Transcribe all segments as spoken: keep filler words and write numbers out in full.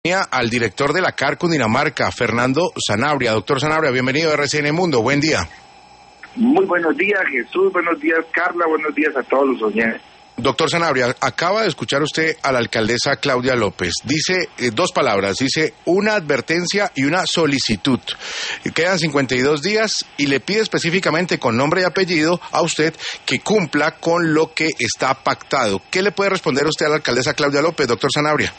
Al director de la C A R Cundinamarca, Fernando Sanabria. Doctor Sanabria, bienvenido a R C N Mundo, buen día. Muy buenos días, Jesús, buenos días, Carla, buenos días a todos los oyentes. Doctor Sanabria, acaba de escuchar usted a la alcaldesa Claudia López. Dice eh, dos palabras, dice una advertencia y una solicitud. Quedan cincuenta y dos días y le pide específicamente con nombre y apellido a usted que cumpla con lo que está pactado. ¿Qué le puede responder usted a la alcaldesa Claudia López, doctor Sanabria?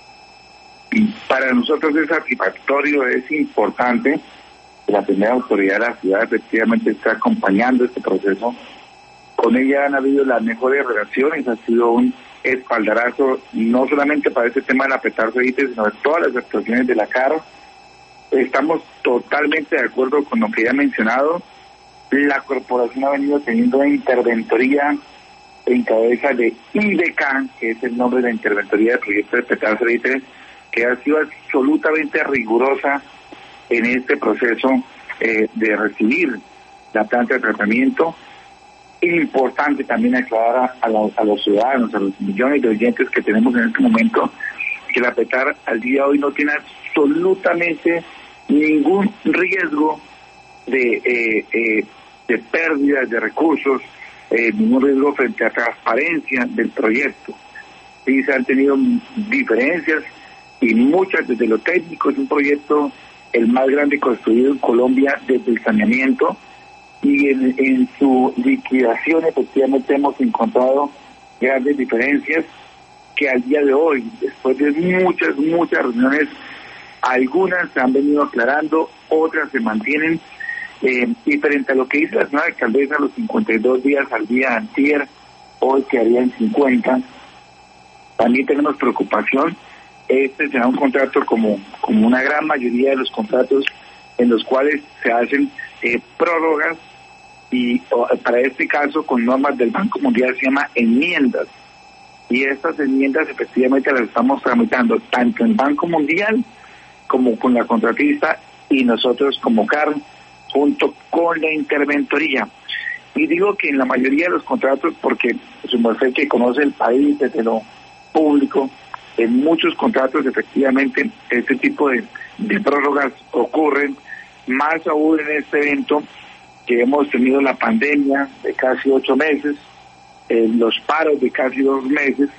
Para nosotros es satisfactorio, es importante que la primera autoridad de la ciudad efectivamente está acompañando este proceso. Con ella han habido las mejores relaciones, ha sido un espaldarazo no solamente para este tema del apretarse, sino de todas las actuaciones de la C A R. Estamos totalmente de acuerdo con lo que ya ha mencionado. La corporación ha venido teniendo una interventoría en cabeza de I D K, que es el nombre de la interventoría del proyecto de apretarse, que ha sido absolutamente rigurosa en este proceso eh, de recibir la planta de tratamiento. Es importante también aclarar a, a, la, a los ciudadanos, a los millones de oyentes que tenemos en este momento, que la PETAR al día de hoy no tiene absolutamente ningún riesgo de, eh, eh, de pérdidas de recursos, eh, ningún riesgo frente a transparencia del proyecto. Sí, se han tenido diferencias y muchas desde lo técnico. Es un proyecto el más grande construido en Colombia desde el saneamiento, y en, en su liquidación efectivamente hemos encontrado grandes diferencias que al día de hoy, después de muchas, muchas reuniones, algunas se han venido aclarando, otras se mantienen, eh, y frente a lo que dice la señora alcaldesa, los cincuenta y dos días al día antier, hoy quedarían cincuenta, también tenemos preocupación. Este será un contrato como, como una gran mayoría de los contratos en los cuales se hacen eh, prórrogas, y o, para este caso con normas del Banco Mundial se llama enmiendas, y estas enmiendas efectivamente las estamos tramitando tanto en Banco Mundial como con la contratista y nosotros como C A R junto con la interventoría. Y digo que en la mayoría de los contratos, porque su merced que conoce el país desde lo público, en muchos contratos efectivamente este tipo de, de prórrogas ocurren, más aún en este evento que hemos tenido la pandemia de casi ocho meses, eh, los paros de casi dos meses,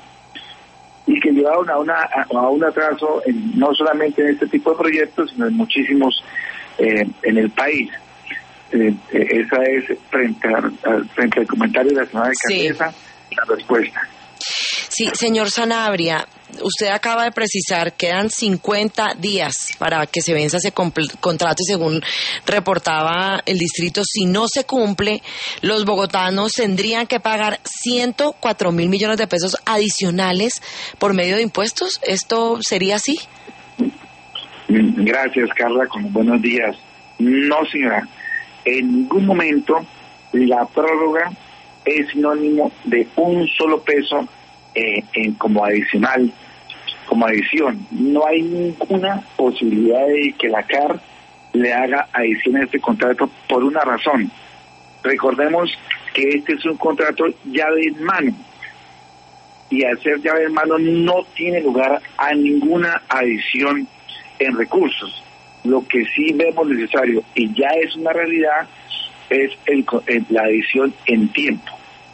y que llevaron a, una, a un atraso en, no solamente en este tipo de proyectos, sino en muchísimos eh, en el país. Eh, eh, esa es, frente, a, a, frente al comentario de la señora alcaldesa, sí, la respuesta. Sí, señor Sanabria, usted acaba de precisar, quedan cincuenta días para que se venza ese contrato y según reportaba el distrito, si no se cumple, los bogotanos tendrían que pagar ciento cuatro mil millones de pesos adicionales por medio de impuestos. ¿Esto sería así? Gracias, Carla, con buenos días. No, señora, en ningún momento la prórroga es sinónimo de un solo peso Eh, en, como adicional, como adición. No hay ninguna posibilidad de que la C A R le haga adición a este contrato por una razón. Recordemos que este es un contrato llave en mano, y al ser llave en mano no tiene lugar a ninguna adición en recursos. Lo que sí vemos necesario, y ya es una realidad, es el, el, la adición en tiempo.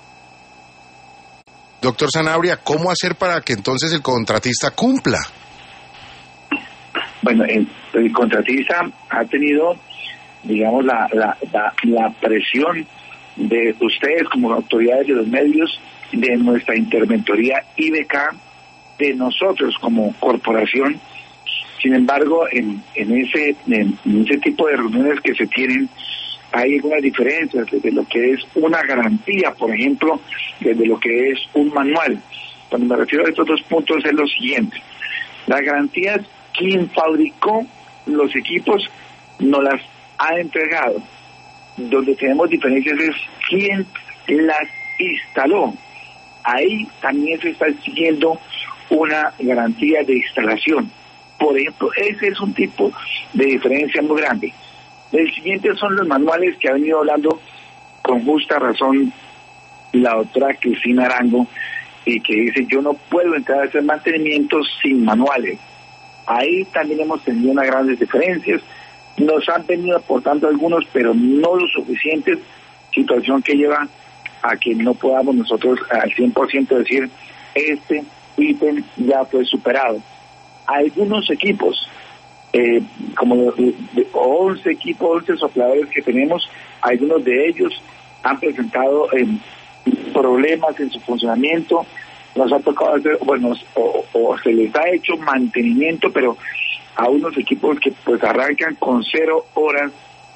Doctor Sanabria, ¿cómo hacer para que entonces el contratista cumpla? Bueno, el, el contratista ha tenido, digamos, la, la, la, la presión de ustedes como autoridades de los medios, de nuestra interventoría I D K, de nosotros como corporación. Sin embargo, en, en, ese, en, en ese tipo de reuniones que se tienen, hay algunas diferencias desde lo que es una garantía, por ejemplo, desde lo que es un manual. Cuando me refiero a estos dos puntos es lo siguiente: las garantías, quien fabricó los equipos nos las ha entregado. Donde tenemos diferencias es quién las instaló. Ahí también se está exigiendo una garantía de instalación. Por ejemplo, ese es un tipo de diferencia muy grande. El siguiente son los manuales que ha venido hablando con justa razón la doctora Cristina Arango, y que dice: yo no puedo entrar a hacer mantenimiento sin manuales. Ahí también hemos tenido unas grandes diferencias. Nos han venido aportando algunos, pero no lo suficientes, situación que lleva a que no podamos nosotros al cien por ciento decir este ítem ya fue superado. Algunos equipos, eh, como de, de once equipos, once sopladores que tenemos, algunos de ellos han presentado eh, problemas en su funcionamiento. Nos ha tocado hacer, bueno, o, o se les ha hecho mantenimiento, pero a unos equipos que pues arrancan con cero horas,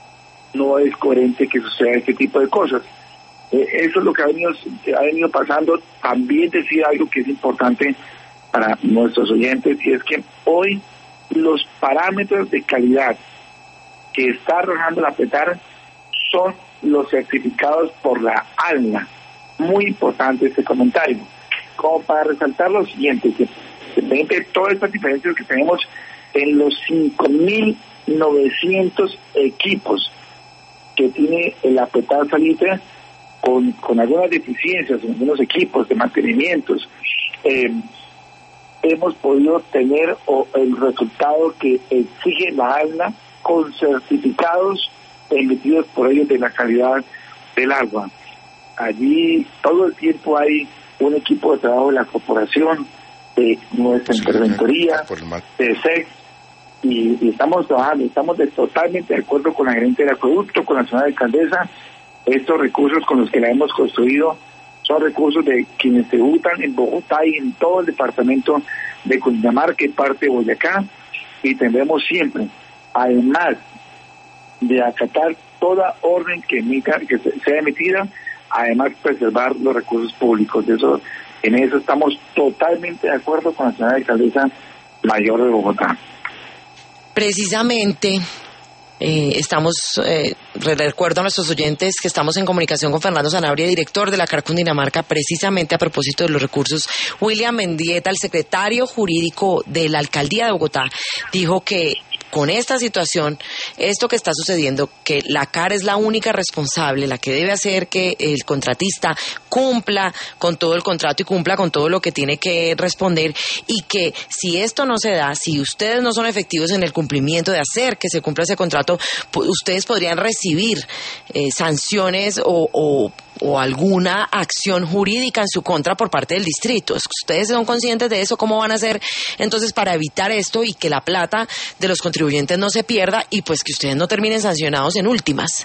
no es coherente que suceda este tipo de cosas. Eh, eso es lo que ha venido, ha venido pasando. También decir algo que es importante para nuestros oyentes, y es que hoy los parámetros de calidad que está arrojando la Petar son los certificados por la ALNA. Muy importante este comentario, como para resaltar lo siguiente, que de todas estas diferencias que tenemos en los cinco mil novecientos equipos que tiene el Apetar Salitre, con, con algunas deficiencias en algunos equipos de mantenimientos, eh, hemos podido tener o, el resultado que exige la ALNA con certificados emitidos por ellos de la calidad del agua. Allí todo el tiempo hay un equipo de trabajo de la corporación, de nuestra sí, interventoría, de S E C, y, y estamos trabajando, estamos de, totalmente de acuerdo con la gerente del acueducto, con la señora alcaldesa. Estos recursos con los que la hemos construido son recursos de quienes tributan en Bogotá y en todo el departamento de Cundinamarca y parte de Boyacá, y tendremos siempre, además de acatar toda orden que emita, que sea emitida, además preservar los recursos públicos. De eso, en eso estamos totalmente de acuerdo con la señora alcaldesa mayor de Bogotá. Precisamente, eh, estamos, eh, recuerdo a nuestros oyentes que estamos en comunicación con Fernando Sanabria, director de la C A R Cundinamarca, precisamente a propósito de los recursos. William Mendieta, el secretario jurídico de la Alcaldía de Bogotá, dijo que con esta situación, esto que está sucediendo, que la C A R es la única responsable, la que debe hacer que el contratista cumpla con todo el contrato y cumpla con todo lo que tiene que responder, y que si esto no se da, si ustedes no son efectivos en el cumplimiento de hacer que se cumpla ese contrato, pues ustedes podrían recibir eh, sanciones o, o o alguna acción jurídica en su contra por parte del distrito. ¿Ustedes son conscientes de eso? ¿Cómo van a hacer entonces para evitar esto y que la plata de los contribuyentes no se pierda y pues que ustedes no terminen sancionados en últimas?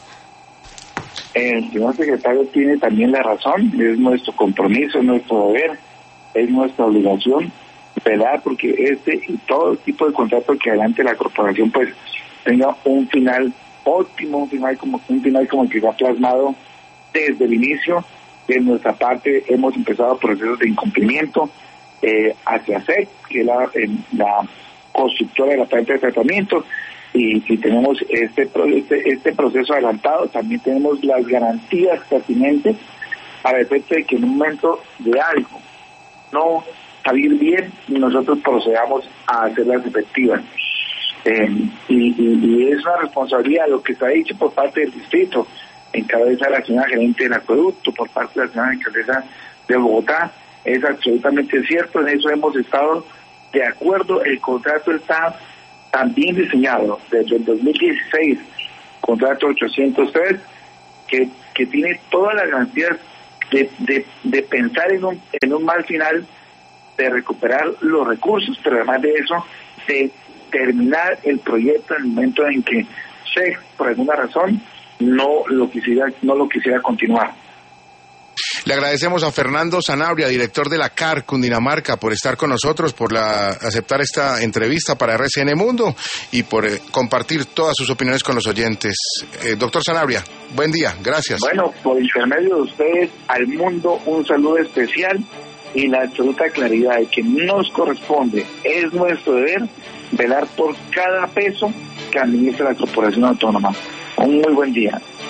El señor secretario tiene también la razón, es nuestro compromiso, es nuestro deber, es nuestra obligación, ¿verdad? Porque este y todo tipo de contrato que adelante la corporación pues tenga un final óptimo, un final como un final como el que se ha plasmado desde el inicio. De nuestra parte hemos empezado procesos de incumplimiento eh, hacia S E C, que es la, eh, la constructora de la planta de tratamiento, y, y tenemos este, este este proceso adelantado. También tenemos las garantías pertinentes para el efecto de que en un momento de algo no salir bien, nosotros procedamos a hacerlas efectivas. Eh, y, y, y es una responsabilidad lo que se ha dicho por parte del distrito, en cabeza de la señora gerente del acueducto, por parte de la señora alcaldesa de Bogotá. Es absolutamente cierto, en eso hemos estado de acuerdo. El contrato está también diseñado desde el dos mil dieciséis, contrato ochocientos tres, que, que tiene todas las garantías de, de, de pensar en un, en un mal final, de recuperar los recursos, pero además de eso, de terminar el proyecto en el momento en que S E C, por alguna razón, no lo quisiera no lo quisiera continuar. Le agradecemos a Fernando Sanabria, director de la C A R Cundinamarca, por estar con nosotros, por la, aceptar esta entrevista para R C N Mundo y por eh, compartir todas sus opiniones con los oyentes. Eh, doctor Sanabria, buen día, gracias. Bueno, por intermedio de ustedes, al mundo un saludo especial y la absoluta claridad de que nos corresponde, es nuestro deber, velar por cada peso que administra la Corporación Autónoma. Un muy buen día.